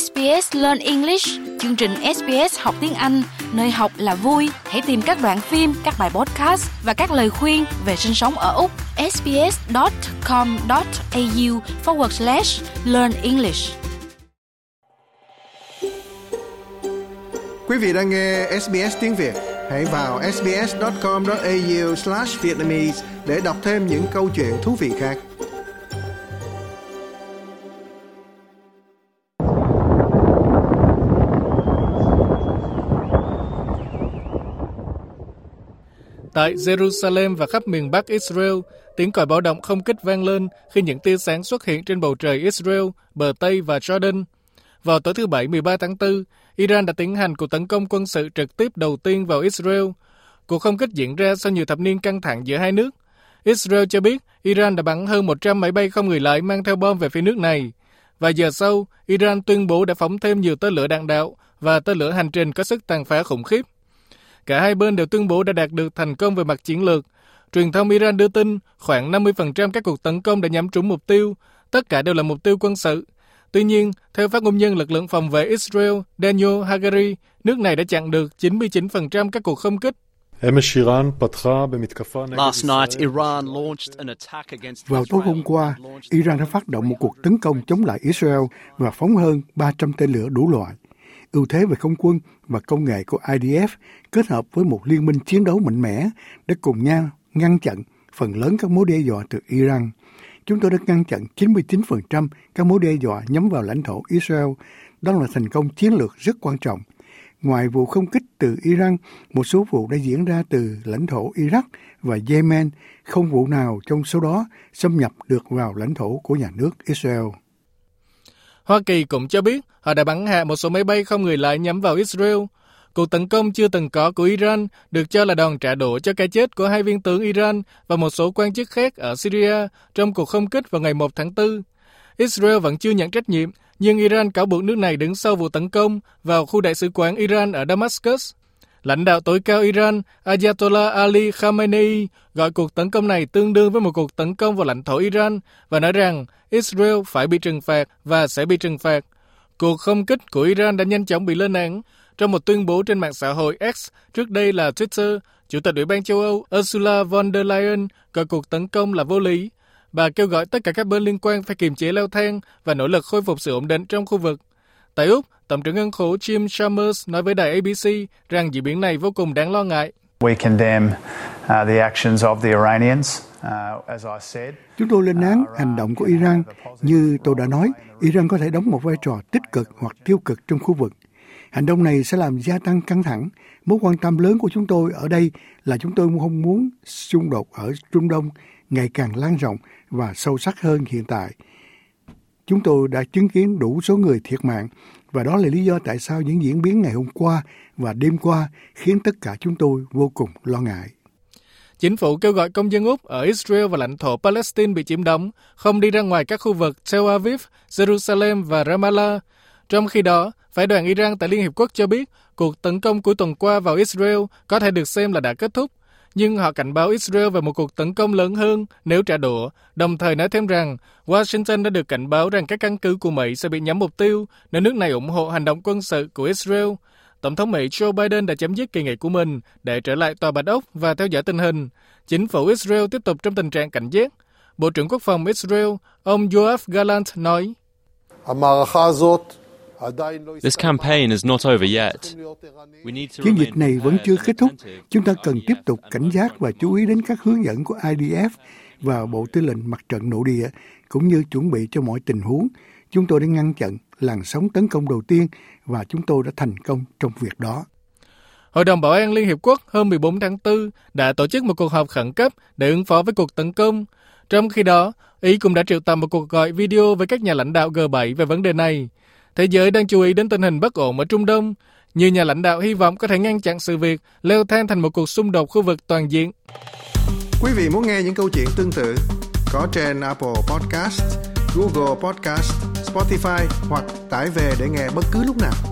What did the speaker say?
SBS Learn English, chương trình SBS học tiếng Anh, nơi học là vui. Hãy tìm các đoạn phim, các bài podcast và các lời khuyên về sinh sống ở Úc. sbs.com.au/learn English. Quý vị đang nghe SBS tiếng Việt. Hãy vào sbs.com.au/Vietnamese để đọc thêm những câu chuyện thú vị khác. Tại Jerusalem và khắp miền Bắc Israel, tiếng còi báo động không kích vang lên khi những tia sáng xuất hiện trên bầu trời Israel, bờ Tây và Jordan. Vào tối thứ Bảy 13 tháng 4, Iran đã tiến hành cuộc tấn công quân sự trực tiếp đầu tiên vào Israel. Cuộc không kích diễn ra sau nhiều thập niên căng thẳng giữa hai nước. Israel cho biết Iran đã bắn hơn 100 máy bay không người lái mang theo bom về phía nước này. Vài giờ sau, Iran tuyên bố đã phóng thêm nhiều tên lửa đạn đạo và tên lửa hành trình có sức tàn phá khủng khiếp. Cả hai bên đều tuyên bố đã đạt được thành công về mặt chiến lược. Truyền thông Iran đưa tin khoảng 50% các cuộc tấn công đã nhắm trúng mục tiêu, tất cả đều là mục tiêu quân sự. Tuy nhiên, theo phát ngôn nhân lực lượng phòng vệ Israel Daniel Hagari, nước này đã chặn được 99% các cuộc không kích. Vào tối hôm qua, Iran đã phát động một cuộc tấn công chống lại Israel và phóng hơn 300 tên lửa đủ loại. Ưu thế về không quân và công nghệ của IDF kết hợp với một liên minh chiến đấu mạnh mẽ để cùng nhau ngăn chặn phần lớn các mối đe dọa từ Iran. Chúng tôi đã ngăn chặn 99% các mối đe dọa nhắm vào lãnh thổ Israel. Đó là thành công chiến lược rất quan trọng. Ngoài vụ không kích từ Iran, một số vụ đã diễn ra từ lãnh thổ Iraq và Yemen. Không vụ nào trong số đó xâm nhập được vào lãnh thổ của nhà nước Israel. Hoa Kỳ cũng cho biết họ đã bắn hạ một số máy bay không người lái nhắm vào Israel. Cuộc tấn công chưa từng có của Iran được cho là đòn trả đũa cho cái chết của 2 viên tướng Iran và một số quan chức khác ở Syria trong cuộc không kích vào ngày 1 tháng 4. Israel vẫn chưa nhận trách nhiệm, nhưng Iran cáo buộc nước này đứng sau vụ tấn công vào khu đại sứ quán Iran ở Damascus. Lãnh đạo tối cao Iran Ayatollah Ali Khamenei gọi cuộc tấn công này tương đương với một cuộc tấn công vào lãnh thổ Iran và nói rằng Israel phải bị trừng phạt và sẽ bị trừng phạt. Cuộc không kích của Iran đã nhanh chóng bị lên án. Trong một tuyên bố trên mạng xã hội X, trước đây là Twitter, Chủ tịch Ủy ban châu Âu Ursula von der Leyen gọi cuộc tấn công là vô lý. Bà kêu gọi tất cả các bên liên quan phải kiềm chế leo thang và nỗ lực khôi phục sự ổn định trong khu vực. Tại Úc, Tổng trưởng Ngân khố Jim Chalmers nói với đài ABC rằng diễn biến này vô cùng đáng lo ngại. Chúng tôi lên án hành động của Iran. Như tôi đã nói, Iran có thể đóng một vai trò tích cực hoặc tiêu cực trong khu vực. Hành động này sẽ làm gia tăng căng thẳng. Mối quan tâm lớn của chúng tôi ở đây là chúng tôi không muốn xung đột ở Trung Đông ngày càng lan rộng và sâu sắc hơn hiện tại. Chúng tôi đã chứng kiến đủ số người thiệt mạng và đó là lý do tại sao những diễn biến ngày hôm qua và đêm qua khiến tất cả chúng tôi vô cùng lo ngại. Chính phủ kêu gọi công dân Úc ở Israel và lãnh thổ Palestine bị chiếm đóng không đi ra ngoài các khu vực Tel Aviv, Jerusalem và Ramallah. Trong khi đó, phái đoàn Iran tại Liên Hiệp Quốc cho biết cuộc tấn công cuối tuần qua vào Israel có thể được xem là đã kết thúc, nhưng họ cảnh báo Israel về một cuộc tấn công lớn hơn nếu trả đũa, đồng thời nói thêm rằng Washington đã được cảnh báo rằng các căn cứ của Mỹ sẽ bị nhắm mục tiêu nếu nước này ủng hộ hành động quân sự của Israel. Tổng thống Mỹ Joe Biden đã chấm dứt kỳ nghỉ của mình để trở lại Tòa Bạch Ốc và theo dõi tình hình. Chính phủ Israel tiếp tục trong tình trạng cảnh giác. Bộ trưởng Quốc phòng Israel, ông Yoav Gallant nói, This campaign is not over yet. Chiến dịch này vẫn chưa kết thúc. Chúng ta cần tiếp tục cảnh giác và chú ý đến các hướng dẫn của IDF và Bộ Tư lệnh Mặt trận Nội địa, cũng như chuẩn bị cho mọi tình huống. Chúng tôi đã ngăn chặn làn sóng tấn công đầu tiên và chúng tôi đã thành công trong việc đó. Hội đồng Bảo an Liên Hiệp Quốc hôm 14 tháng 4 đã tổ chức một cuộc họp khẩn cấp để ứng phó với cuộc tấn công. Trong khi đó, Ý cũng đã triệu tập một cuộc gọi video với các nhà lãnh đạo G7 về vấn đề này. Thế giới đang chú ý đến tình hình bất ổn ở Trung Đông. Nhiều nhà lãnh đạo hy vọng có thể ngăn chặn sự việc leo thang thành một cuộc xung đột khu vực toàn diện. Quý vị muốn nghe những câu chuyện tương tự có trên Apple Podcast, Google Podcast, Spotify hoặc tải về để nghe bất cứ lúc nào.